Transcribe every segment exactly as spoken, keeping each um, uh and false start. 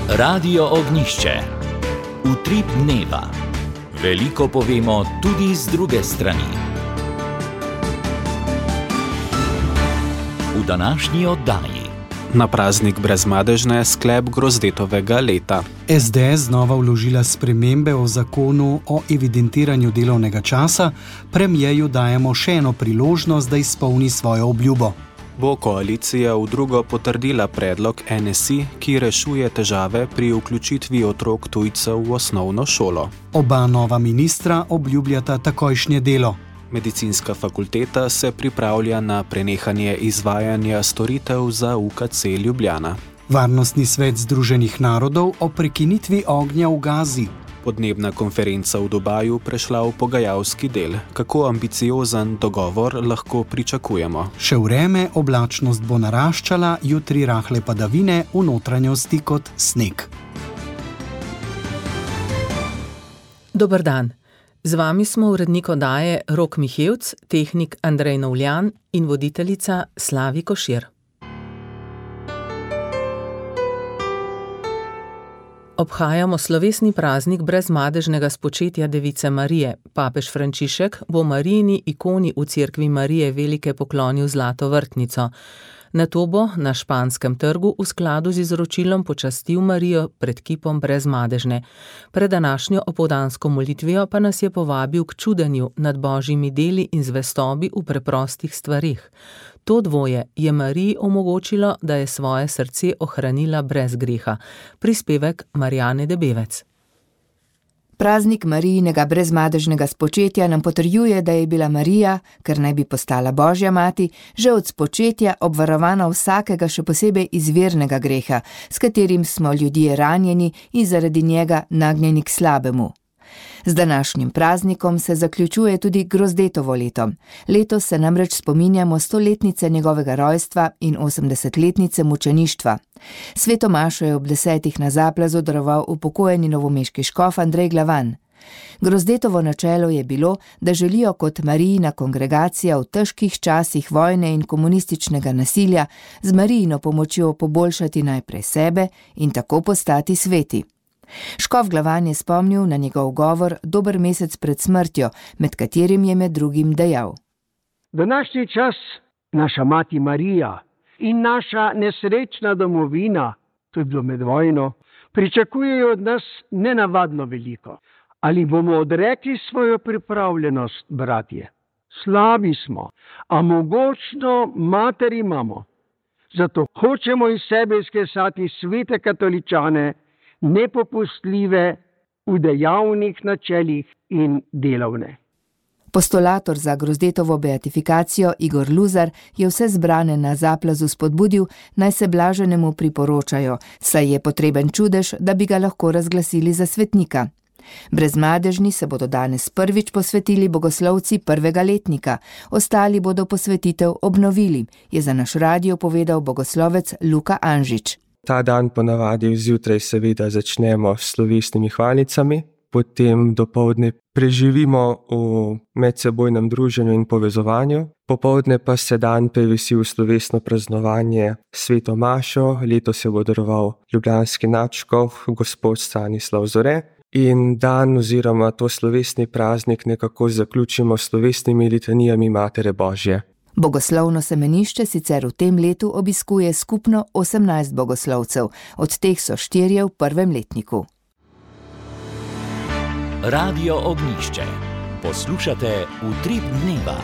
Radio Ognjišče. Utrip dneva. Veliko povemo tudi z druge strani. V današnji oddaji. Na praznik brezmadežne sklep Grozdetovega leta. es de es znova vložila spremembe o zakonu o evidentiranju delovnega časa, premierju dajemo še eno priložnost, da izpolni svojo obljubo. Bo koalicija v drugo potrdila predlog en es i, ki rešuje težave pri vključitvi otrok tujcev v osnovno šolo. Oba nova ministra obljubljata takojšnje delo. Medicinska fakulteta se pripravlja na prenehanje izvajanja storitev za U K C Ljubljana. Varnostni svet Združenih narodov o prekinitvi ognja v Gazi. Podnebna konferenca v Dubaju prešla v pogajalski del. Kako ambiciozen dogovor lahko pričakujemo? Še vreme, oblačnost bo naraščala, jutri rahle padavine, v notranjosti kot sneg. Dober dan. Z vami smo urednik oddaje Rok Mihevc, tehnik Andrej Novljan in voditeljica Slavi Košir. Obhajamo slovesni praznik brezmadežnega spočetja Device Marije. Papež Frančišek bo Marijini ikoni v cerkvi Marije Velike poklonil zlato vrtnico. Nato bo na Španskem trgu v skladu z izročilom počastil Marijo pred kipom brezmadežne. Pred današnjo opoldansko molitvijo pa nas je povabil k čudenju nad božjimi deli in zvestobi v preprostih stvarih. To dvoje je Mariji omogočilo, da je svoje srce ohranila brez greha. Prispevek Marjane Debevec. Praznik Marijinega brezmadežnega spočetja nam potrjuje, da je bila Marija, ker naj bi postala Božja mati, že od spočetja obvarovana vsakega še posebej izvirnega greha, s katerim smo ljudje ranjeni in zaradi njega nagnjeni k slabemu. Z današnjim praznikom se zaključuje tudi Grozdetovo leto. Letos se namreč spominjamo stoletnice njegovega rojstva in osemdesetletnice mučeništva. Sveto mašo je ob desetih na Zaplazu daroval upokojeni novomeški škof Andrej Glavan. Grozdetovo načelo je bilo, da želijo kot Marijina kongregacija v težkih časih vojne in komunističnega nasilja z Marijino pomočjo poboljšati najprej sebe in tako postati sveti. Škof Glavan je spomnil na njegov govor dober mesec pred smrtjo, med katerim je med drugim dejal: Današnji čas, naša mati Marija in naša nesrečna domovina, to je bilo med vojno, pričakujejo od nas nenavadno veliko. Ali bomo odrekli svojo pripravljenost, bratje? Slabi smo, a mogočno mater imamo. Zato hočemo iz sebe izklesati svete katoličane, nepopustljive v dejavnih načelih in delovne. Postulator za Grozdetovo beatifikacijo Igor Luzar je vse zbrane na Zaplazu spodbudil, naj se blaženemu priporočajo, saj je potreben čudež, da bi ga lahko razglasili za svetnika. Brezmadežni se bodo danes prvič posvetili bogoslovci prvega letnika, ostali bodo posvetitev obnovili, je za naš radio povedal bogoslovec Luka Anžič. Ta dan ponavadi zjutraj seveda začnemo s slovesnimi hvalicami, potem dopoldne preživimo v medsebojnem druženju in povezovanju, popoldne pa se dan prevesi v slovesno praznovanje sveto mašo, letos se bo daroval ljubljanski nadškof gospod Stanislav Zore in dan oziroma to slovesni praznik nekako zaključimo s slovesnimi litanijami Matere Božje. Bogoslovno semenišče sicer v tem letu obiskuje skupno osemnajst bogoslovcev, od teh so štirje v prvem letniku. Radio Ognjišče. Poslušate Utrip dneva.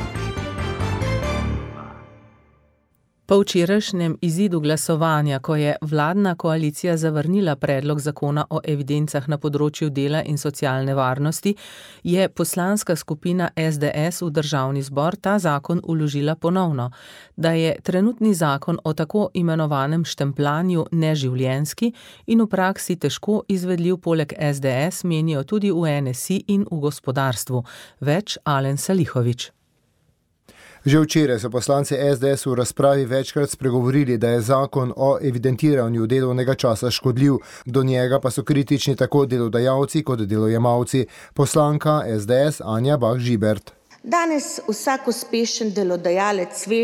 Po včerajšnjem izidu glasovanja, ko je vladna koalicija zavrnila predlog zakona o evidencah na področju dela in socialne varnosti, je poslanska skupina es de es v državni zbor ta zakon vložila ponovno. Da je trenutni zakon o tako imenovanem štempljanju neživljenjski in v praksi težko izvedljiv poleg es de es, menijo tudi v en es i in v gospodarstvu. Več Alen Salihovič. Že včeraj so poslanci es de es v razpravi večkrat spregovorili, da je zakon o evidentiranju delovnega časa škodljiv, do njega pa so kritični tako delodajalci kot delojemalci. Poslanka es de es Anja Bah Žibert. Danes vsak uspešen delodajalec ve,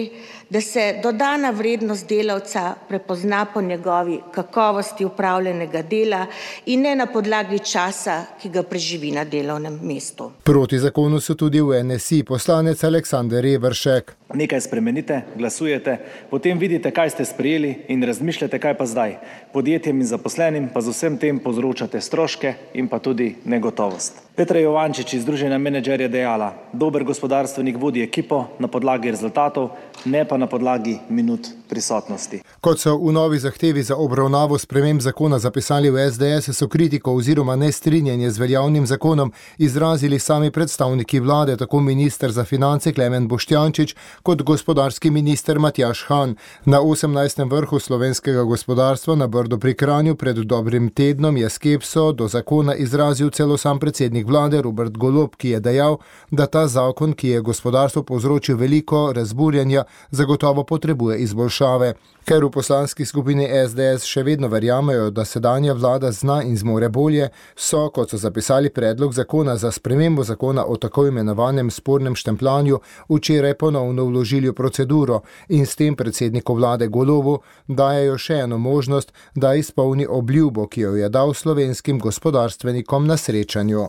da se dodana vrednost delavca prepozna po njegovi kakovosti opravljenega dela in ne na podlagi časa, ki ga preživi na delovnem mestu. Proti zakonu so tudi v N S I poslanec Aleksander Reberšek. Nekaj spremenite, glasujete, potem vidite, kaj ste sprejeli in razmišljate, kaj pa zdaj. Podjetjem in zaposlenim pa z vsem tem povzročate stroške in pa tudi negotovost. Petra Jovančič iz Združenja menedžer je dejala: dober gospodarstvenik vodi ekipo na podlagi rezultatov, ne pa na podlagi minut prisotnosti. Kot so v novi zahtevi za obravnavo sprememb zakona zapisali v S D S, so kritiko oziroma nestrinjanje z veljavnim zakonom izrazili sami predstavniki vlade, tako minister za finance Klemen Boštjančič kot gospodarski minister Matjaž Han. Na osemnajstem vrhu slovenskega gospodarstva na Brdu pri Kranju pred dobrim tednom je skepso do zakona izrazil celo sam predsednik vlade Robert Golob, ki je dejal, da ta zakon, ki je gospodarstvo povzročil veliko razburjenja, zagotovo potrebuje izboljšave. Ker v poslanski skupini S D S še vedno verjamejo, da sedanja vlada zna in zmore bolje, so, kot so zapisali predlog zakona za spremembo zakona o tako imenovanem spornem štempljanju, včeraj ponovno vložili v proceduro in s tem predsedniku vlade Golobu dajejo še eno možnost, da izpolni obljubo, ki jo je dal slovenskim gospodarstvenikom na srečanju.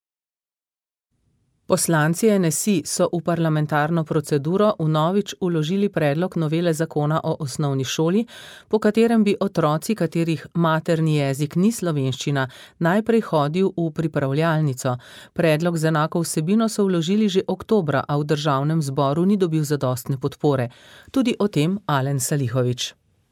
Poslanci N S I so v parlamentarno proceduro vnovič vložili predlog novele zakona o osnovni šoli, po katerem bi otroci, katerih materni jezik ni slovenščina, najprej hodil v pripravljalnico. Predlog z enako vsebino so vložili že oktobra, a v državnem zboru ni dobil zadostne podpore. Tudi o tem Alen Salihović.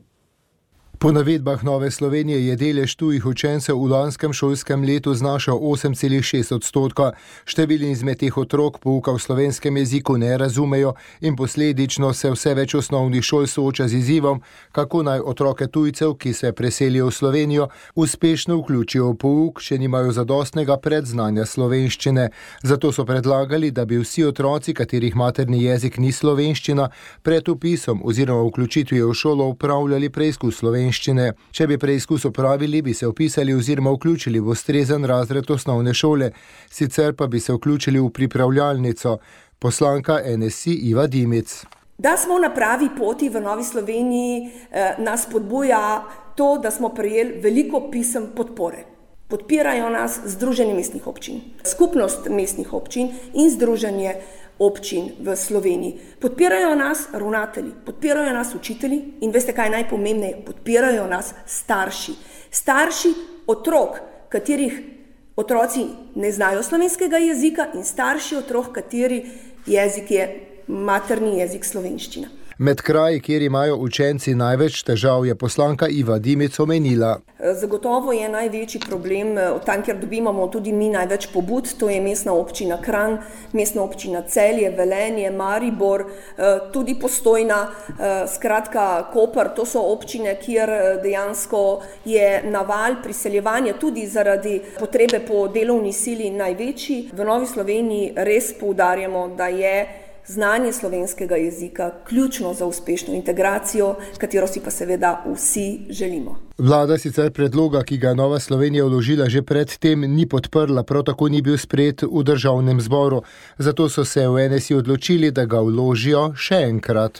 Po navedbah Nove Slovenije je delež tujih učencev v lanskem šolskem letu znašal osem celih šest odstotka. Številni izmed teh otrok pouka v slovenskem jeziku ne razumejo in posledično se vse več osnovnih šol sooča z izzivom, kako naj otroke tujcev, ki se preselijo v Slovenijo, uspešno vključijo v pouk, če nimajo zadostnega predznanja slovenščine. Zato so predlagali, da bi vsi otroci, katerih materni jezik ni slovenščina, pred vpisom oziroma vključitvijo v šolo upravljali preizkus slovenščine. Če bi preizkus opravili, bi se vpisali oziroma vključili v ustrezen razred osnovne šole, sicer pa bi se vključili v pripravljalnico. Poslanka N S I Iva Dimic. Da smo na pravi poti v Novi Sloveniji, eh, nas podbuja to, da smo prejeli veliko pisem podpore. Podpirajo nas Združenje mestnih občin, Skupnost mestnih občin in Združenje občin v Sloveniji. Podpirajo nas ravnatelji, podpirajo nas učitelji in veste, kaj je najpomembneje, podpirajo nas starši. Starši otrok, katerih otroci ne znajo slovenskega jezika in starši otrok, kateri jezik je materni jezik slovenščina. Med kraji, kjer imajo učenci največ težav, je poslanka Iva Dimic omenila. Zagotovo je največji problem, tam, kjer dobivamo tudi mi največ pobud, to je mestna občina Kranj, mestna občina Celje, Velenje, Maribor, tudi Postojna, skratka Koper, to so občine, kjer dejansko je naval priseljevanja tudi zaradi potrebe po delovni sili največji. V Novi Sloveniji res poudarjamo, da je znanje slovenskega jezika ključno za uspešno integracijo, katero si pa seveda vsi želimo. Vlada sicer predloga, ki ga je Nova Slovenija vložila že pred tem, ni podprla, prav tako ni bil sprejet v državnem zboru. Zato so se v N S I odločili, da ga vložijo še enkrat.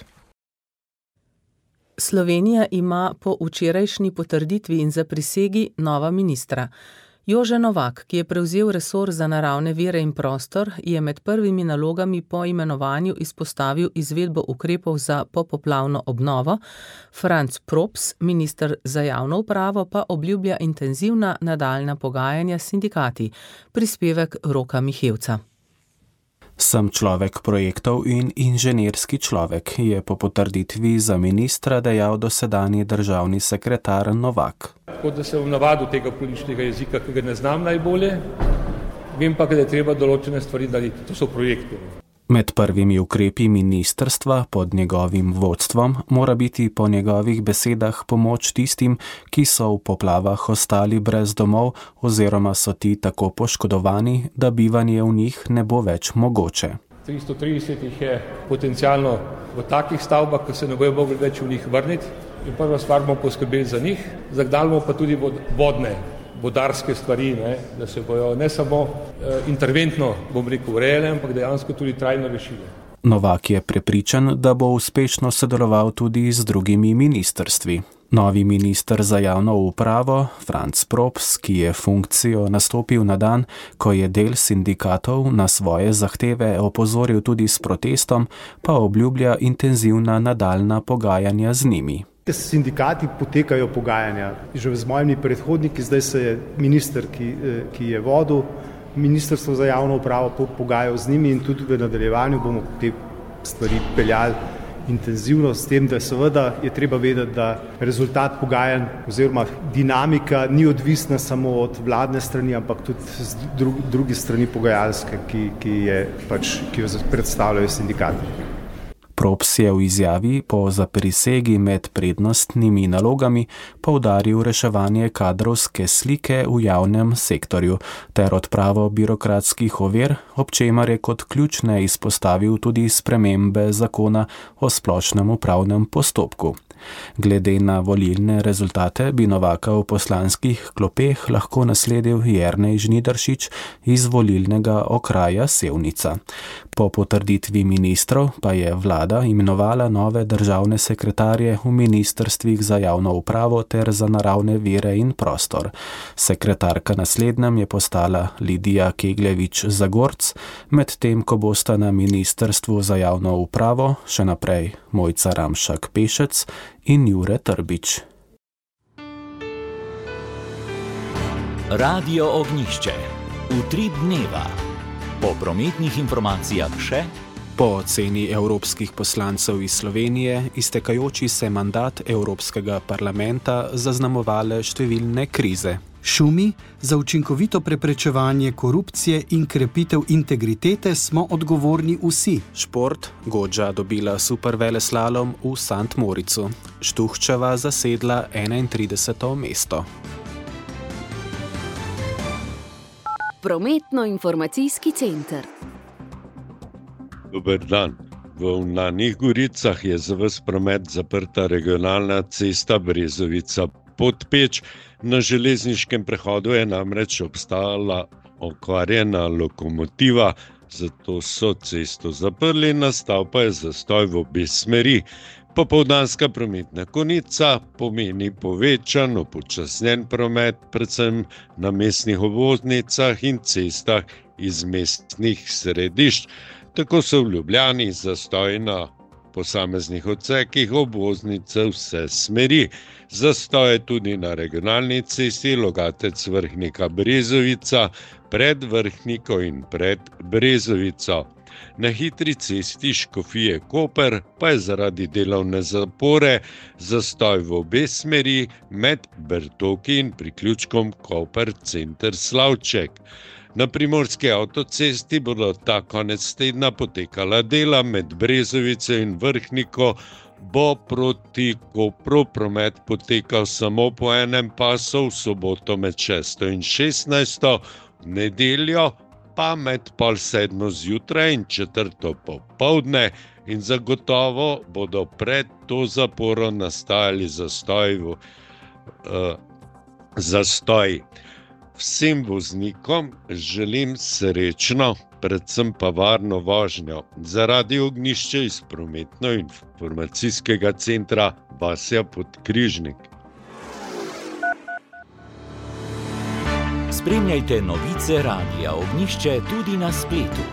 Slovenija ima po včerajšnji potrditvi in zaprisegi nova ministra. Jože Novak, ki je prevzel resor za naravne vire in prostor, je med prvimi nalogami po imenovanju izpostavil izvedbo ukrepov za popoplavno obnovo. Franc Props, minister za javno upravo, pa obljublja intenzivna nadaljnja pogajanja s sindikati. Prispevek Roka Mihevca. Sem človek projektov in inženirski človek, je po potrditvi za ministra dejal dosedanji državni sekretar Novak. Tako da se bom navadil tega političnega jezika, ki ga ne znam najbolje, vem pa, da je treba določene stvari narediti, to so projekti. Med prvimi ukrepi ministrstva pod njegovim vodstvom mora biti po njegovih besedah pomoč tistim, ki so v poplavah ostali brez domov oziroma so ti tako poškodovani, da bivanje v njih ne bo več mogoče. tristo trideset jih je potencialno v takih stavbah, ki se ne bojo mogli več v njih vrniti in prva stvar bomo poskrbeli za njih, zagnali bomo pa tudi vodne, vodarske stvari, ne, da se bojo ne samo eh, interventno, bom rekel, urejale, ampak dejansko tudi trajno rešile. Novak je prepričan, da bo uspešno sodeloval tudi z drugimi ministrstvi. Novi minister za javno upravo, Franc Props, ki je funkcijo nastopil na dan, ko je del sindikatov na svoje zahteve opozoril tudi s protestom, pa obljublja intenzivna nadaljna pogajanja z njimi. S sindikati potekajo pogajanja. Že z mojimi predhodniki, zdaj se je minister, ki, ki je vodil ministrstvo za javno upravo, pogajal z njimi in tudi v nadaljevanju bomo te stvari peljali intenzivno, s tem, da seveda je treba vedeti, da rezultat pogajanj oziroma dinamika ni odvisna samo od vladne strani, ampak tudi z dru, drugi strani pogajalske, ki, ki, je, pač, ki jo predstavljajo sindikati. Props je v izjavi po zaprisegi med prednostnimi nalogami poudaril reševanje kadrovske slike v javnem sektorju ter odpravo birokratskih ovir, ob čemer je kot ključne izpostavil tudi spremembe zakona o splošnem upravnem postopku. Glede na volilne rezultate bi Novaka v poslanskih klopeh lahko nasledil Jernej Žnidaršič iz volilnega okraja Sevnica. Po potrditvi ministrov pa je vlada imenovala nove državne sekretarje v ministrstvih za javno upravo ter za naravne vire in prostor. Sekretarka naslednjem je postala Lidija Kegljevič-Zagorc, medtem ko bosta na ministrstvu za javno upravo še naprej Mojca Ramšak-Pešec in Jure Trbič. Radio Ognjišče. Utrip dneva. Po prometnih informacijah še. Po oceni evropskih poslancev iz Slovenije iztekajoči se mandat Evropskega parlamenta zaznamovale številne krize. Šumi, za učinkovito preprečevanje korupcije in krepitev integritete smo odgovorni vsi. Šport, Godža dobila superveleslalom v Sant Moricu. Štuhčeva zasedla enaintrideseto mesto. Prometno-informacijski center. Dober dan. V Vnanih Goricah je za ves promet zaprta regionalna cesta Brezovica-Podpeč. Na železniškem prehodu je namreč obstajala okvarjena lokomotiva, zato so cesto zaprli, nastal pa je zastoj v obe smeri. Popoldanska prometna konica pomeni povečan, upočasnjen promet, predvsem na mestnih obvoznicah in cestah iz mestnih središč. Tako so v Ljubljani zastoj na posameznih odsekih obvoznice vse smeri. Zastoj je tudi na regionalni cesti Logatec-Vrhnika Brezovica, pred Vrhniko in pred Brezovico. Na hitri cesti Škofije-Koper pa je zaradi delovne zapore zastoj v obe smeri med Bertoki in priključkom Koper-Center-Slavček. Na primorski avtocesti bodo ta konec tedna potekala dela med Brezovico in Vrhniko, bo proti Kopru promet potekal samo po enem pasu, v soboto med šesto in šestnajsto, v nedeljo pa med pol sedmo zjutraj in četrto popoldne in zagotovo bodo pred to zaporo nastajali zastoj. Uh, zastoj. Vsem voznikom želim srečno, predvsem pa varno vožnjo. Za Radio Ognjišče iz prometno-informacijskega centra Vasja Podkrižnik. Spremljajte novice Radia Ognjišče tudi na spletu.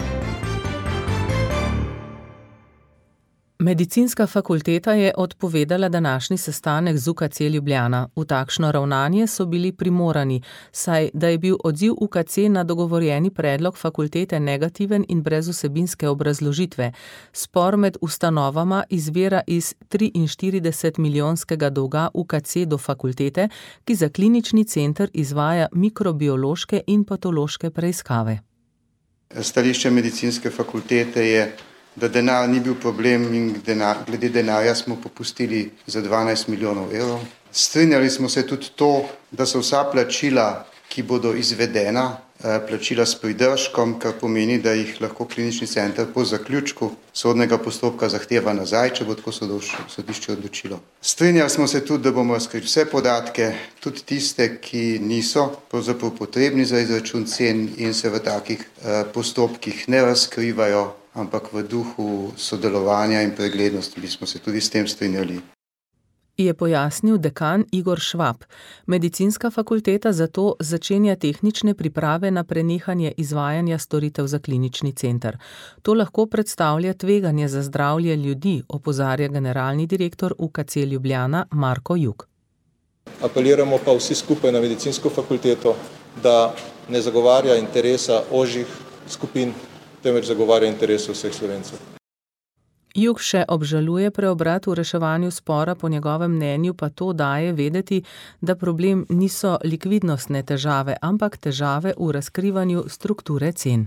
Medicinska fakulteta je odpovedala današnji sestanek z U K C Ljubljana. V takšno ravnanje so bili primorani, saj da je bil odziv U K C na dogovorjeni predlog fakultete negativen in brez vsebinske obrazložitve. Spor med ustanovama izvira iz triinštirideset milijonskega dolga U K C do fakultete, ki za klinični center izvaja mikrobiološke in patološke preiskave. Stališče medicinske fakultete je, da denar ni bil problem in denar, glede denarja smo popustili za dvanajst milijonov evrov. Strinjali smo se tudi to, da so vsa plačila, ki bodo izvedena, plačila s pridržkom, kar pomeni, da jih lahko klinični center po zaključku sodnega postopka zahteva nazaj, če bo tako sodišče odločilo. Strinjali smo se tudi, da bomo razkrili vse podatke, tudi tiste, ki niso pravzaprav potrebni za izračun cen in se v takih postopkih ne razkrivajo. ampak v duhu sodelovanja in preglednosti bi smo se tudi s tem strinjali. Je pojasnil dekan Igor Švab. Medicinska fakulteta zato začenja tehnične priprave na prenehanje izvajanja storitev za klinični center. To lahko predstavlja tveganje za zdravje ljudi, opozarja generalni direktor U K C Ljubljana Marko Jug. Apeliramo pa vsi skupaj na medicinsko fakulteto, da ne zagovarja interesa ožjih skupin, temveč zagovarja interese vseh Slovencev. Jug še obžaluje preobrat v reševanju spora, po njegovem mnenju pa to daje vedeti, da problem niso likvidnostne težave, ampak težave v razkrivanju strukture cen.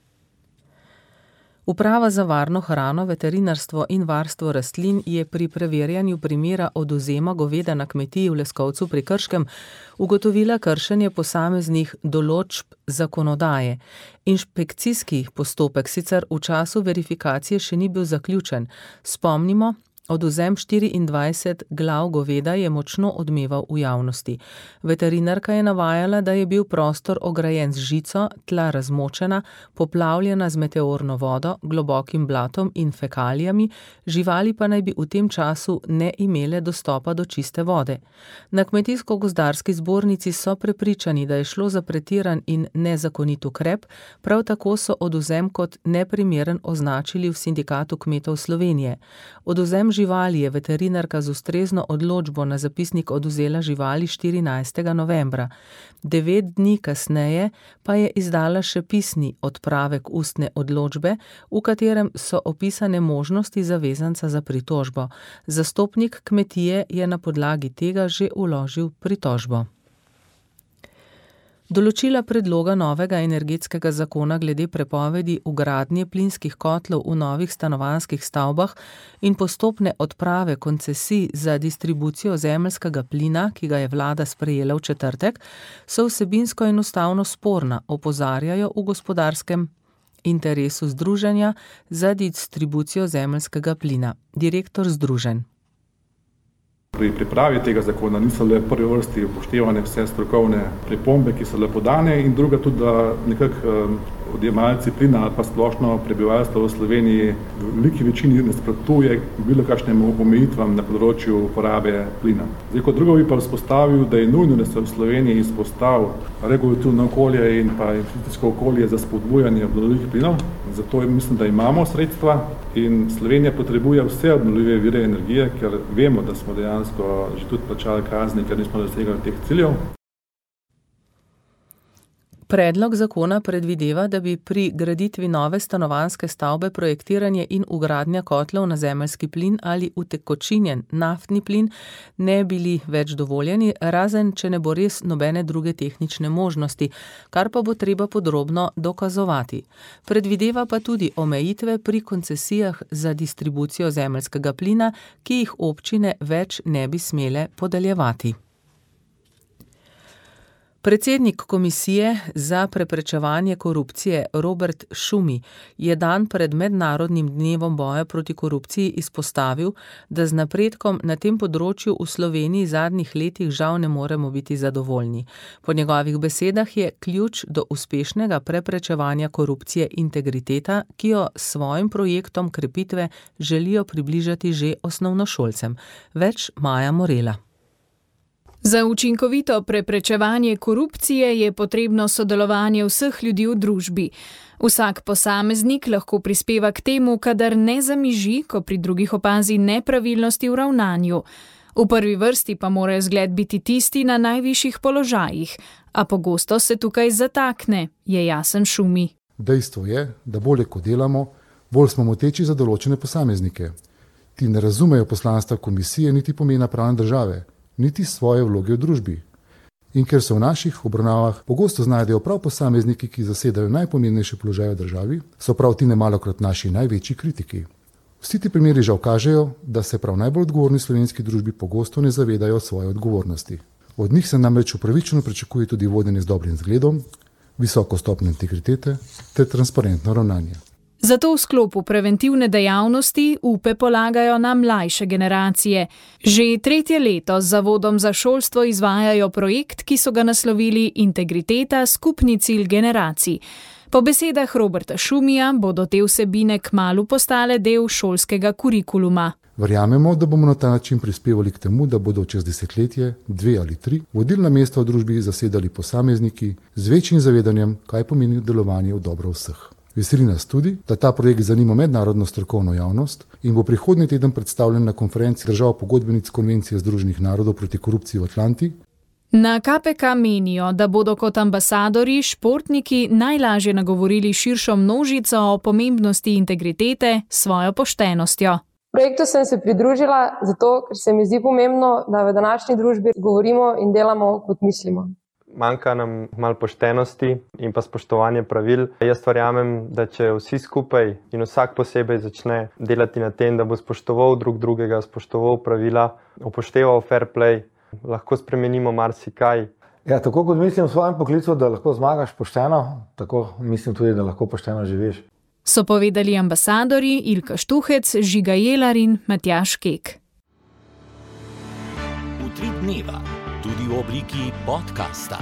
Uprava za varno hrano, veterinarstvo in varstvo rastlin je pri preverjanju primera odvzema goveda na kmetiji v Leskovcu pri Krškem ugotovila kršenje posameznih določb zakonodaje. Inšpekcijski postopek sicer v času verifikacije še ni bil zaključen. Spomnimo, odvzem štiriindvajset glav goveda je močno odmeval v javnosti. Veterinarka je navajala, da je bil prostor ograjen z žico, tla razmočena, poplavljena z meteorno vodo, globokim blatom in fekalijami, živali pa naj bi v tem času ne imele dostopa do čiste vode. Na Kmetijsko-gozdarski zbornici so prepričani, da je šlo za pretiran in nezakonit ukrep, prav tako so odvzem kot neprimeren označili v Sindikatu kmetov Slovenije. Odvzem živali je veterinarka z ustrezno odločbo na zapisnik odvzela živali štirinajstega novembra. Devet dni kasneje pa je izdala še pisni odpravek ustne odločbe, v katerem so opisane možnosti zavezanca za pritožbo. Zastopnik kmetije je na podlagi tega že vložil pritožbo. Določila predloga novega energetskega zakona glede prepovedi vgradnje plinskih kotlov v novih stanovanjskih stavbah in postopne odprave koncesij za distribucijo zemeljskega plina, ki ga je vlada sprejela v četrtek, so vsebinsko enostavno sporna, opozarjajo v gospodarskem interesu združenja za distribucijo zemeljskega plina. Direktor združenj. Pri pripravi tega zakona niso le v prvi vrsti upoštevane vse strokovne pripombe, ki so le podane, in druga tudi, da nekako odjemalci plina ali pa splošno prebivalstvo v Sloveniji v veliki večini nasprotuje bilo kakšnemu omejitvam na področju uporabe plina. Zdaj, kot drugo bi pa vzpostavil, da je nujno, da se v Sloveniji izpostavi regulativno okolje in pa investicijsko okolje za spodbujanje obnovljivih plinov. Zato mislim, da imamo sredstva in Slovenija potrebuje vse obnovljive vire energije, ker vemo, da smo dejansko že tudi plačali kazni, ker nismo dosegali teh ciljev. Predlog zakona predvideva, da bi pri graditvi nove stanovanjske stavbe projektiranje in vgradnja kotlov na zemeljski plin ali utekočinjen naftni plin ne bili več dovoljeni, razen če ne bo res nobene druge tehnične možnosti, kar pa bo treba podrobno dokazovati. Predvideva pa tudi omejitve pri koncesijah za distribucijo zemeljskega plina, ki jih občine več ne bi smele podeljevati. Predsednik Komisije za preprečevanje korupcije Robert Šumi je dan pred mednarodnim dnevom boja proti korupciji izpostavil, da z napredkom na tem področju v Sloveniji zadnjih letih žal ne moremo biti zadovoljni. Po njegovih besedah je ključ do uspešnega preprečevanja korupcije integriteta, ki jo s svojim projektom krepitve želijo približati že osnovnošolcem. Več Maja Morela. Za učinkovito preprečevanje korupcije je potrebno sodelovanje vseh ljudi v družbi. Vsak posameznik lahko prispeva k temu, kadar ne zamiži, ko pri drugih opazi nepravilnosti v ravnanju. V prvi vrsti pa morajo zgled biti tisti na najvišjih položajih, a pogosto se tukaj zatakne, je jasen Šumi. Dejstvo je, da bolje ko delamo, bolj smo moteči za določene posameznike. Ti ne razumejo poslanstva komisije niti pomena pravne države, niti svoje vloge v družbi. In ker se v naših obravnavah pogosto znajdejo prav posamezniki, ki zasedajo najpomembnejše položaje v državi, so prav ti nemalokrat naši največji kritiki. Vsi ti primeri žal kažejo, da se prav najbolj odgovorni slovenski družbi pogosto ne zavedajo svoje odgovornosti. Od njih se namreč upravičeno pričakuje tudi vodenje z dobrim zgledom, visoko stopnjo integritete ter transparentno ravnanje. Zato v sklopu preventivne dejavnosti upe polagajo na mlajše generacije. Že tretje leto z Zavodom za šolstvo izvajajo projekt, ki so ga naslovili Integriteta, skupni cilj generacij. Po besedah Roberta Šumija bodo te vsebine kmalu postale del šolskega kurikuluma. Verjamemo, da bomo na ta način prispevali k temu, da bodo čez desetletje, dve ali tri, vodilna mesta v družbi zasedali posamezniki z večjim zavedanjem, kaj pomeni delovanje v dobro vseh. Veseli nas tudi, da ta projekt zanima mednarodno strokovno javnost in bo prihodnji teden predstavljen na konferenci držav pogodbenic Konvencije Združenih narodov proti korupciji v Atlanti. Na K P K menijo, da bodo kot ambasadorji športniki najlažje nagovorili širšo množico o pomembnosti integritete s svojo poštenostjo. Projektu sem se pridružila zato, ker se mi zdi pomembno, da v današnji družbi govorimo in delamo, kot mislimo. Manjka nam malo poštenosti in pa spoštovanje pravil. Jaz verjamem, da če vsi skupaj in vsak posebej začne delati na tem, da bo spoštoval drug drugega, spoštoval pravila, upošteval fair play, lahko spremenimo marsikaj. Ja, tako kot mislim v svojem poklicu, da lahko zmagaš pošteno, tako mislim tudi, da lahko pošteno živiš. So povedali ambasadorji Ilka Štuhec, Žiga Jelar in Matjaž Kek. Utrip dneva, tudi v obliki podcasta.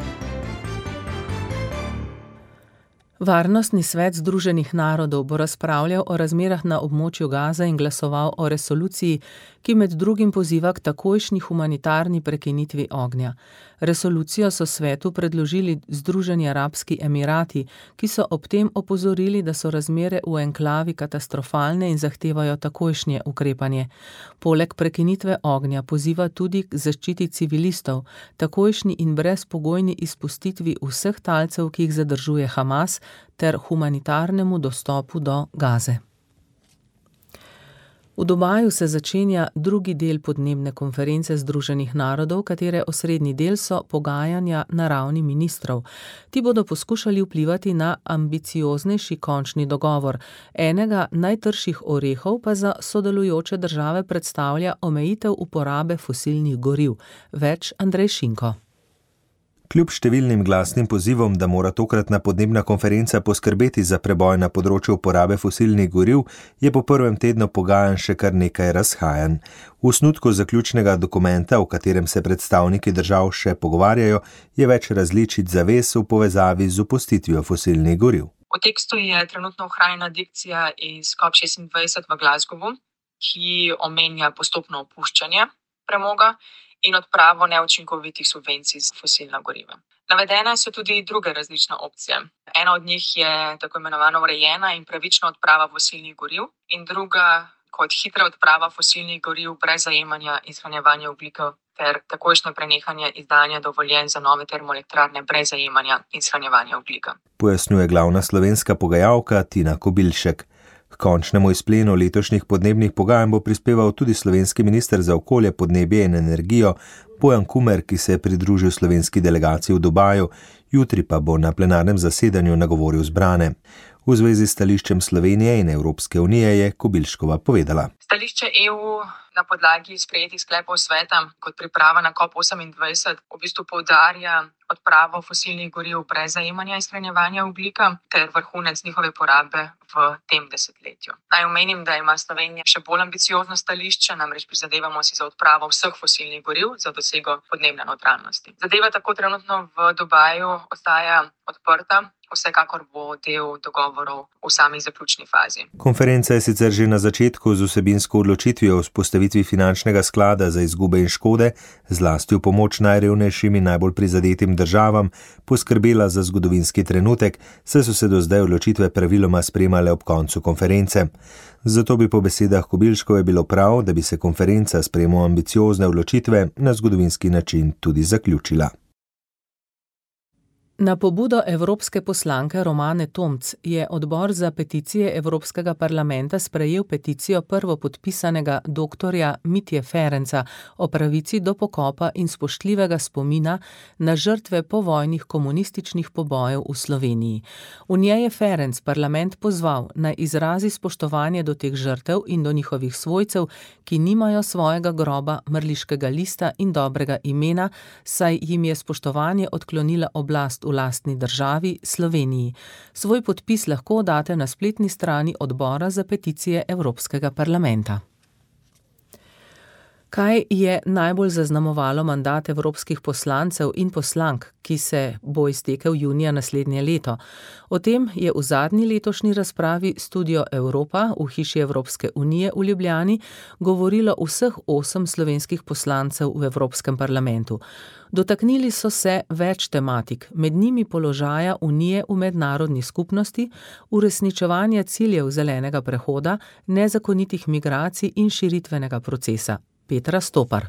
Varnostni svet Združenih narodov bo razpravljal o razmerah na območju Gaze in glasoval o resoluciji, ki med drugim poziva k takojšnji humanitarni prekinitvi ognja. Resolucijo so svetu predložili Združeni arabski emirati, ki so ob tem opozorili, da so razmere v enklavi katastrofalne in zahtevajo takojšnje ukrepanje. Poleg prekinitve ognja poziva tudi k zaščiti civilistov, takojšnji in brezpogojni izpustitvi vseh talcev, ki jih zadržuje Hamas, ter humanitarnemu dostopu do Gaze. V Dubaju se začenja drugi del podnebne konference Združenih narodov, katere osrednji del so pogajanja na ravni ministrov. Ti bodo poskušali vplivati na ambicioznejši končni dogovor. Enega najtrših orehov pa za sodelujoče države predstavlja omejitev uporabe fosilnih goriv. Več Andrej Šinko. Kljub številnim glasnim pozivom, da mora tokratna podnebna konferenca poskrbeti za preboj na področju uporabe fosilnih goriv, je po prvem tednu pogajanj še kar nekaj razhajanj. V osnutku zaključnega dokumenta, v katerem se predstavniki držav še pogovarjajo, je več različic zavez v povezavi z opustitvijo fosilnih goriv. V tekstu je trenutno ohranjena dikcija iz COP šestindvajset v Glasgowu, ki omenja postopno opuščanje premoga in odpravo neučinkovitih subvencij za fosilna goriva. Navedene so tudi druge različne opcije. Ena od njih je tako imenovana urejena in pravična odprava fosilnih goriv in druga kot hitra odprava fosilnih goriv brez zajemanja in shranjevanja ogljika ter takojšnje prenehanje izdajanja dovoljenj za nove termoelektrarne brez zajemanja in shranjevanja ogljika. Pojasnjuje glavna slovenska pogajalka Tina Kobilšek. K končnemu izplenu letošnjih podnebnih pogajanj bo prispeval tudi slovenski minister za okolje, podnebje in energijo Bojan Kumer, ki se je pridružil slovenski delegaciji v Dubaju, jutri pa bo na plenarnem zasedanju nagovoril zbrane. V zvezi s stališčem Slovenije in Evropske unije je Kobilškova povedala. Stališče E U na podlagi sprejetih sklepov sveta kot priprava na COP osemindvajset v bistvu poudarja odpravo fosilnih goriv brez zajemanja in shranjevanja ogljika ter vrhunec njihove porabe v tem desetletju. Naj omenim, da ima Slovenija še bolj ambiciozno stališče, namreč prizadevamo si za odpravo vseh fosilnih goriv za dosego podnebne nevtralnosti. Zadeva tako trenutno v Dubaju ostaja odprta, vsekakor bo del dogovorov v sami zaključni fazi. Konferenca je sicer že na začetku z vsebinsko odločitvijo o vzpostavitvi finančnega sklada za izgube in škode, zlasti v pomoč najrevnejšim in najbolj prizadetim državam, poskrbela za zgodovinski trenutek, saj so se do zdaj odločitve praviloma sprejemale ob koncu konference. Zato bi po besedah Kobilškove bilo prav, da bi se konferenca s sprejemom ambiciozne odločitve na zgodovinski način tudi zaključila. Na pobudo evropske poslanke Romane Tomc je odbor za peticije Evropskega parlamenta sprejel peticijo prvopodpisanega doktorja Mitje Ferenca o pravici do pokopa in spoštljivega spomina na žrtve povojnih komunističnih pobojev v Sloveniji. V njej je Ferenc parlament pozval naj izrazi spoštovanje do teh žrtev in do njihovih svojcev, ki nimajo svojega groba, mrliškega lista in dobrega imena, saj jim je spoštovanje odklonila oblast v lastni državi Sloveniji. Svoj podpis lahko date na spletni strani odbora za peticije Evropskega parlamenta. Kaj je najbolj zaznamovalo mandat evropskih poslancev in poslank, ki se bo iztekel junija naslednje leto? O tem je v zadnji letošnji razpravi Studio Evropa v hiši Evropske unije v Ljubljani govorilo vseh osem slovenskih poslancev v Evropskem parlamentu. Dotaknili so se več tematik, med njimi položaja Unije v mednarodni skupnosti, uresničevanja ciljev zelenega prehoda, nezakonitih migracij in širitvenega procesa. Petra Stopar.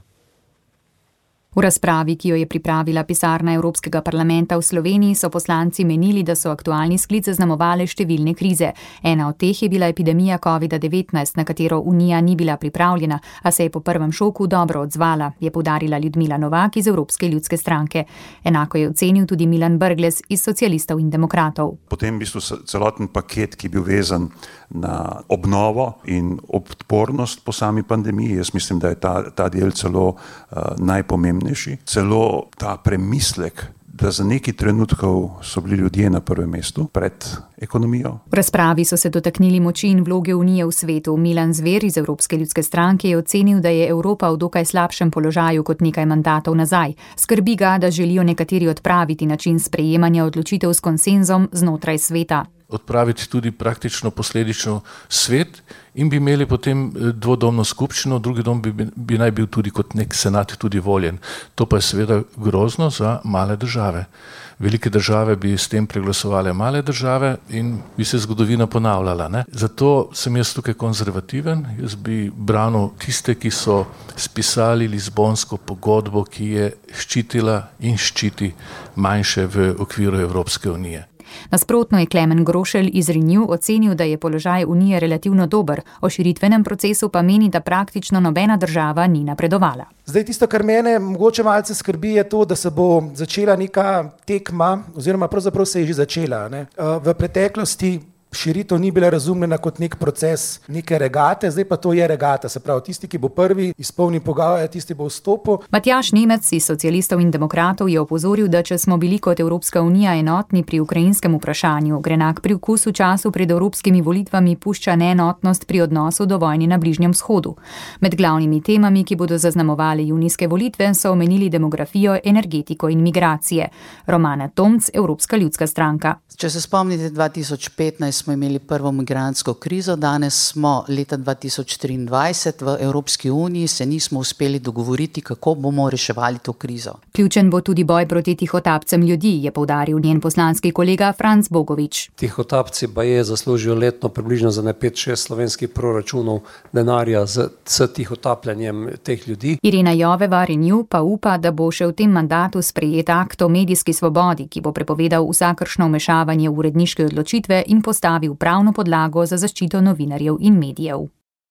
V razpravi, ki jo je pripravila pisarna Evropskega parlamenta v Sloveniji, so poslanci menili, da so aktualni sklic zaznamovale številne krize. Ena od teh je bila epidemija covida devetnajst, na katero Unija ni bila pripravljena, a se je po prvem šoku dobro odzvala, je poudarila Ljudmila Novak iz Evropske ljudske stranke. Enako je ocenil tudi Milan Brglez iz Socialistov in demokratov. Potem v bistvu celoten paket, ki je bil vezan na obnovo in odpornost po sami pandemiji, jaz mislim, da je ta, ta del celo uh, najpomembnejši. Celo ta premislek, da za nekaj trenutkov so bili ljudje na prvem mestu pred ekonomijo. V razpravi so se dotaknili moči in vloge Unije v svetu. Milan Zver iz Evropske ljudske stranke je ocenil, da je Evropa v dokaj slabšem položaju kot nekaj mandatov nazaj. Skrbi ga, da želijo nekateri odpraviti način sprejemanja odločitev s konsenzom znotraj sveta. Odpraviti tudi praktično posledično svet in bi imeli potem dvodomno skupščino, drugi dom bi, bi naj bil tudi kot nek senat tudi voljen. To pa je seveda grozno za male države. Velike države bi s tem preglasovale male države in bi se zgodovina ponavljala. Ne? Zato sem jaz tukaj konzervativen, jaz bi branil tiste, ki so spisali Lizbonsko pogodbo, ki je ščitila in ščiti manjše v okviru Evropske unije. Nasprotno je Klemen Grošelj iz Renew ocenil, da je položaj Unije relativno dober, o širitvenem procesu pa meni, da praktično nobena država ni napredovala. Zdaj tisto, kar mene mogoče malce skrbi, je to, da se bo začela neka tekma, oziroma pravzaprav se je že začela. Ne? V preteklosti širitev ni bila razumljena kot nek proces neke regate, zdaj pa to je regata, se pravi, tisti, ki bo prvi izpolnil pogaja, tisti bo vstopil. Matjaž Nemec iz Socialistov in demokratov je opozoril, da če smo bili kot Evropska unija enotni pri ukrajinskem vprašanju, grenak priokus v času pred evropskimi volitvami pušča neenotnost pri odnosu do vojne na Bližnjem vzhodu. Med glavnimi temami, ki bodo zaznamovali junijske volitve, so omenili demografijo, energetiko in migracije. Romana Tomc, Evropska ljudska stranka. Če se spomnite, dva tisoč petnajst smo imeli prvo migrantsko krizo, danes smo leta dva tisoč triindvajset v Evropski uniji, se nismo uspeli dogovoriti, kako bomo reševali to krizo. Ključen bo tudi boj proti tihotapcem ljudi, je poudaril njen poslanski kolega Franc Bogovič. Tihotapci pa je zaslužijo letno približno za ne pet šest slovenskih proračunov denarja z, z tihotapljanjem teh ljudi. Irena Joveva, Renew, pa upa, da bo še v tem mandatu sprejet akt o medijski svobodi, ki bo prepovedal vsakršno vmešavanje v uredniške odločitve in postavil pravno podlago za zaščito novinarjev in medijev.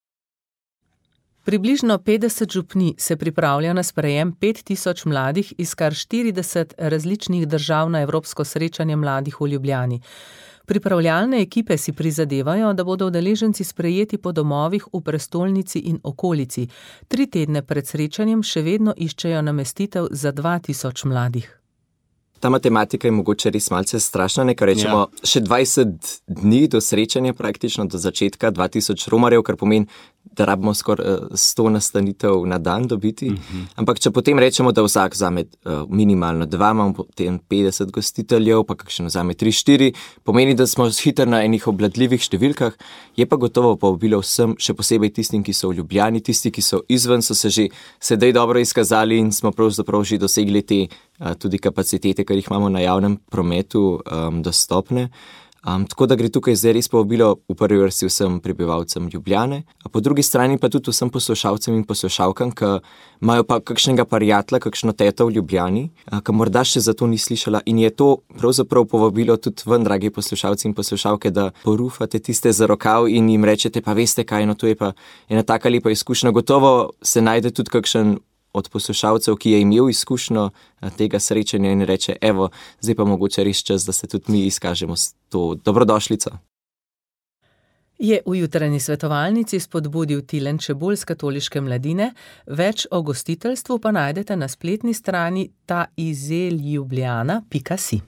Približno petdeset župnij se pripravlja na sprejem pet tisoč mladih iz kar štirideset različnih držav na Evropsko srečanje mladih v Ljubljani. Pripravljalne ekipe si prizadevajo, da bodo udeleženci sprejeti po domovih v prestolnici in okolici. Tri tedne pred srečanjem še vedno iščejo namestitev za dva tisoč mladih. Ta matematika je mogoče res malce strašna, nekaj rečemo, ja. Še dvajset dni do srečanja, praktično do začetka, dva tisoč romarjev, kar pomeni, da rabimo skoraj sto nastanitev na dan dobiti. Uh-huh. Ampak če potem rečemo, da vsak vzame uh, minimalno dva, imamo potem petdeset gostiteljev, pa kakšen vzame tri, štiri, pomeni, da smo hitro na enih obladljivih številkah, je pa gotovo povabilo vsem, še posebej tistim, ki so v Ljubljani, tisti, ki so izven, so se že sedaj dobro izkazali in smo pravzaprav že dosegli te uh, tudi kapacitete, ker jih imamo na javnem prometu um, dostopne. Um, tako da gre tukaj zdaj res povabilo v prvi vrsti vsem prebivalcem Ljubljane, a po drugi strani pa tudi vsem poslušalcem in poslušalkam, ki imajo pa kakšnega prijatelja, kakšno teto v Ljubljani, ki morda še za to ni slišala in je to pravzaprav povabilo tudi ven, dragi poslušalci in poslušalke, da porufate tiste za rokav in jim rečete, pa veste kaj, no to je pa ena taka lepa izkušnja. Gotovo se najde tudi kakšen od poslušalcev, ki je imel izkušnjo tega srečanja in reče, evo, zdaj pa mogoče res čas, da se tudi mi izkažemo s to dobrodošlico. Je v jutranji svetovalnici spodbudil Tilen Čebulj z Katoliške mladine, več o gostiteljstvu pa najdete na spletni strani taizeljubljana pika si.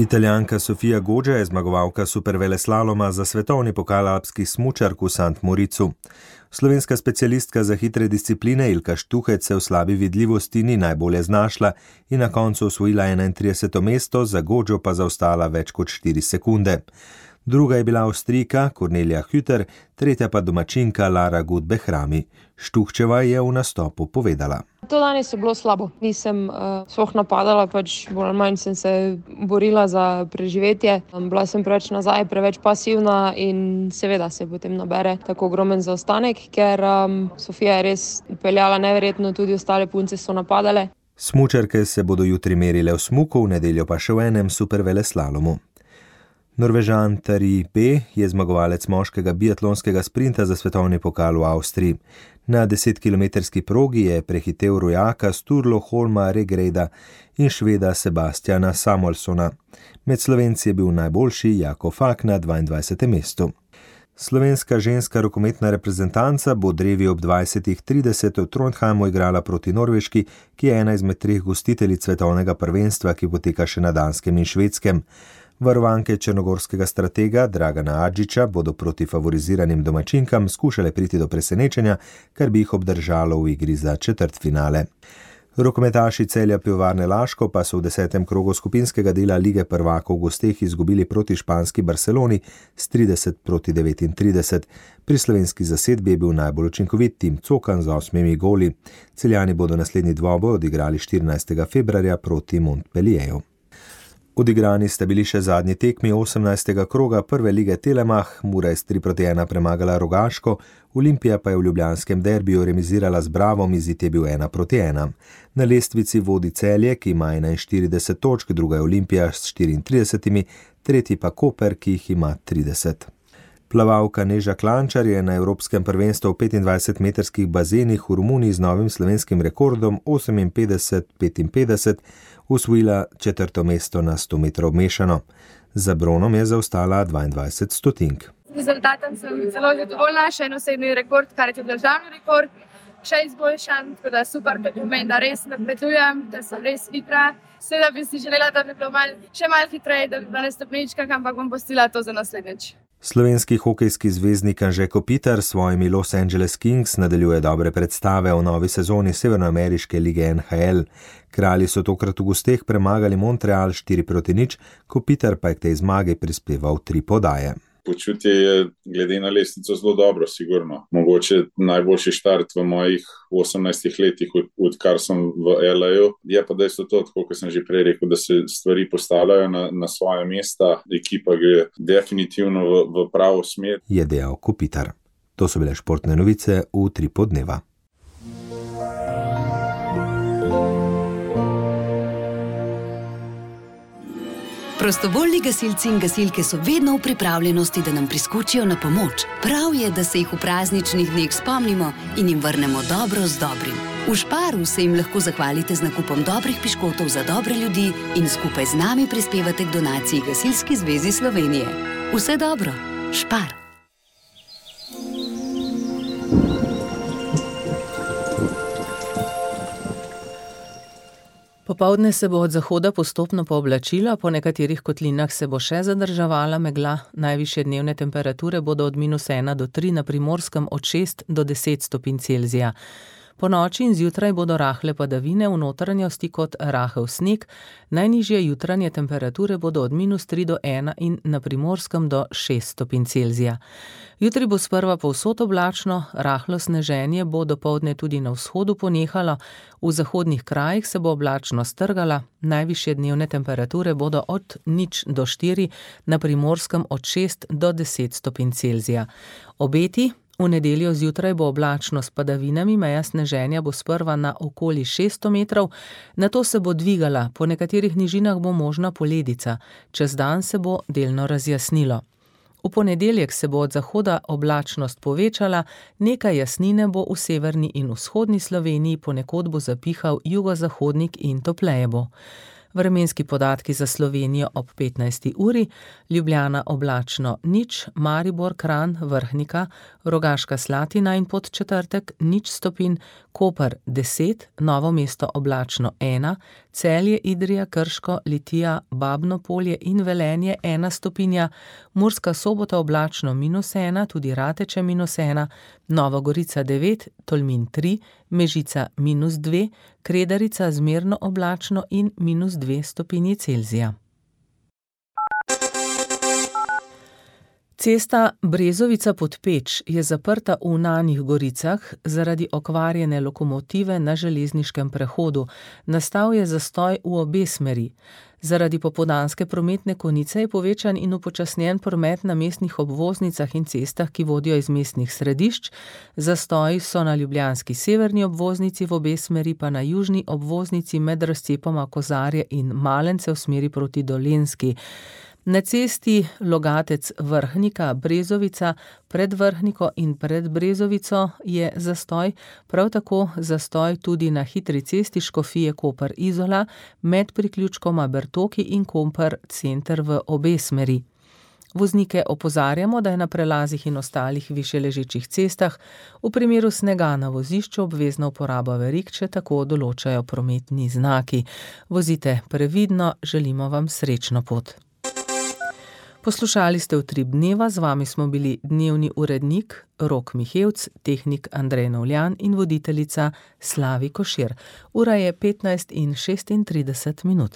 Italijanka Sofia Goggia je zmagovalka superveleslaloma za svetovni pokal alpskih smučark v Sant Moricu. Slovenska specialistka za hitre discipline Ilka Štuhec se v slabi vidljivosti ni najbolje znašla in na koncu osvojila enaintrideseto mesto, za Goggio pa zaostala več kot štiri sekunde. Druga je bila Avstrijka Kornelija Hütter, tretja pa domačinka Lara Gut-Behrami. Štuhčeva je v nastopu povedala. To danes je bilo slabo. Nisem uh, sploh napadala, pač bolj ali manj sem se borila za preživetje. Um, bila sem preveč nazaj, preveč pasivna in seveda se potem nabere tako ogromen zaostanek, ker um, Sofija je res peljala neverjetno, tudi ostale punce so napadale. Smučarke se bodo jutri merile v smuku, v nedeljo pa še v enem superveleslalomu. Norvežan Tari B. je zmagovalec moškega biatlonskega sprinta za svetovni pokal v Avstriji. Na desetkilometrski progi je prehitel rojaka Sturlo Holma Regreda in Šveda Sebastiana Samuelsona. Med Slovenci je bil najboljši Jako Fak na dvaindvajsetem mestu. Slovenska ženska rokometna reprezentanca bo drevi ob dvajsetih trideset v Trondheimu igrala proti Norveški, ki je ena izmed treh gostiteljic svetovnega prvenstva, ki poteka še na Danskem in Švedskem. Varovanke črnogorskega stratega Dragana Adžiča bodo proti favoriziranim domačinkam skušale priti do presenečenja, kar bi jih obdržalo v igri za četrtfinale. Rokometaši Celja Pivovarne Laško pa so v desetem krogu skupinskega dela Lige prvakov v gosteh izgubili proti španski Barceloni s trideset proti devetintrideset. Pri slovenski zasedbi je bil najbolj učinkovit Tim Cokan z osmimi goli. Celjani bodo naslednji dvoboj odigrali štirinajstega februarja proti Montpellieru. Odigrani sta bili še zadnji tekmi osemnajstega kroga prve lige Telemach, Mura je s tri proti ena premagala Rogaško, Olimpija pa je v ljubljanskem derbiju remizirala z Bravom, izid je bil ena proti ena. Na lestvici vodi Celje, ki ima enainštirideset točk, druga je Olimpija s štiriintridesetimi, tretji pa Koper, ki jih ima trideset. Plavalka Neža Klančar je na Evropskem prvenstvu v petindvajsetmetrskih bazenih v Romuniji z novim slovenskim rekordom oseminpetdeset petinpetdeset osvojila četrto mesto na sto metrov mešano. Za bronom je zaostala dvaindvajset stotink. Z rezultatom sem zelo zadovoljna, še en osebni rekord, kar je tudi državni rekord, še izboljšan, tako da super, da pomeni, da res napredujem, da sem res hitra. Seveda bi si želela, da bi bilo mal, še malo hitreje, da bi bila na stopničkah, ampak bom pustila to za naslednjič. Slovenski hokejski zvezdnik Anže Kopitar s svojimi Los Angeles Kings nadaljuje dobre predstave o novi sezoni severnoameriške lige N H L. Kralji so tokrat v gosteh premagali Montreal štiri proti nič, Kopitar pa je k tej zmagi prispeval tri podaje. Počutje je glede na lestvico zelo dobro, sigurno. Mogoče najboljši štart v mojih osemnajstih letih, od, odkar sem v L A-ju. Je pa dejstvo to, tako kot sem že prej rekel, da se stvari postavljajo na, na svoje mesta. Ekipa gre definitivno v, v pravo smer. Je dejal Kopitar. To so bile športne novice v tri podneva. Prostovoljni gasilci in gasilke so vedno v pripravljenosti, da nam priskočijo na pomoč. Prav je, da se jih v prazničnih dneh spomnimo in jim vrnemo dobro z dobrim. V Šparu se jim lahko zahvalite z nakupom dobrih piškotov za dobre ljudi in skupaj z nami prispevate k donaciji Gasilski zvezi Slovenije. Vse dobro, Špar! Popoldne se bo od zahoda postopno pooblačilo, po nekaterih kotlinah se bo še zadrževala megla, najvišje dnevne temperature bodo od minus ena do tri, na Primorskem od šest do deset stopinj Celzija. Po noči in zjutraj bodo rahle padavine, v notranjosti kot rahel sneg, najnižje jutranje temperature bodo od minus tri do ena in na Primorskem do šest stopinj Celzija. Jutri bo sprva povsod oblačno, rahlo sneženje bo dopoldne tudi na vzhodu ponehalo, v zahodnih krajih se bo oblačno strgala, najvišje dnevne temperature bodo od nič do štiri, na Primorskem od šest do deset stopinj Celzija. Obeti: v nedeljo zjutraj bo oblačno s padavinami, meja sneženja bo sprva na okoli šeststo metrov, nato se bo dvigala, po nekaterih nižinah bo možna poledica, čez dan se bo delno razjasnilo. V ponedeljek se bo od zahoda oblačnost povečala, nekaj jasnine bo v severni in vzhodni Sloveniji, ponekod bo zapihal jugozahodnik in topleje bo. Vremenski podatki za Slovenijo ob petnajsti uri, Ljubljana oblačno nič, Maribor, Kranj, Vrhnika, Rogaška Slatina in Podčetrtek nič stopinj, Koper deset, Novo mesto oblačno ena, Celje, Idrija, Krško, Litija, Babno Polje in Velenje ena stopinja, Murska Sobota oblačno minus ena, tudi Rateče minus ena, Nova Gorica devet, Tolmin tri, Mežica minus dve, Kredarica zmerno oblačno in minus dve stopinji Celzija. Cesta Brezovica-Podpeč je zaprta v Nanih Goricah zaradi okvarjene lokomotive na železniškem prehodu. Nastal je zastoj v obe smeri. Zaradi popoldanske prometne konice je povečan in upočasnjen promet na mestnih obvoznicah in cestah, ki vodijo iz mestnih središč. Zastoji so na ljubljanski severni obvoznici, v obe smeri pa na južni obvoznici med razcepoma Kozarje in Malence v smeri proti Dolenjski. Na cesti Logatec-Vrhnika Brezovica pred Vrhniko in pred Brezovico je zastoj, prav tako zastoj tudi na hitri cesti Škofije Koper-Izola med priključkoma Bertoki in Koper center v obe smeri. Voznike opozarjamo, da je na prelazih in ostalih višje ležečih cestah v primeru snega na vozišču obvezna uporaba verig, če tako določajo prometni znaki. Vozite previdno, želimo vam srečno pot. Poslušali ste Utrip dneva, z vami smo bili dnevni urednik Rok Mihevc, tehnik Andrej Novljan in voditeljica Slavi Košir. Ura je petnajst in šestintrideset minut.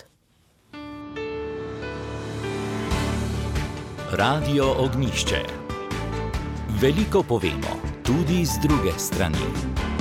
Radio Ognjišče. Veliko povemo, tudi z druge strani.